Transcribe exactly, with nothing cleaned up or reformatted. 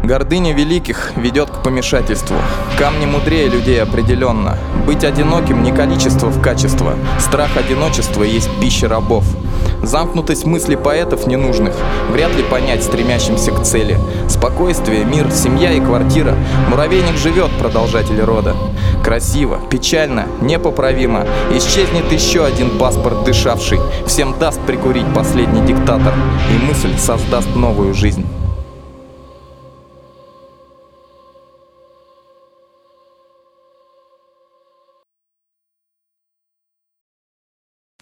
Гордыня великих ведет к помешательству. Камни мудрее людей определенно. Быть одиноким не количество в качество. Страх одиночества есть пища рабов. Замкнутость мыслей поэтов ненужных вряд ли понять стремящимся к цели. Спокойствие, мир, семья и квартира. Муравейник живет, продолжатель рода. Красиво, печально, непоправимо. Исчезнет еще один паспорт дышавший. Всем даст прикурить последний диктатор. И мысль создаст новую жизнь.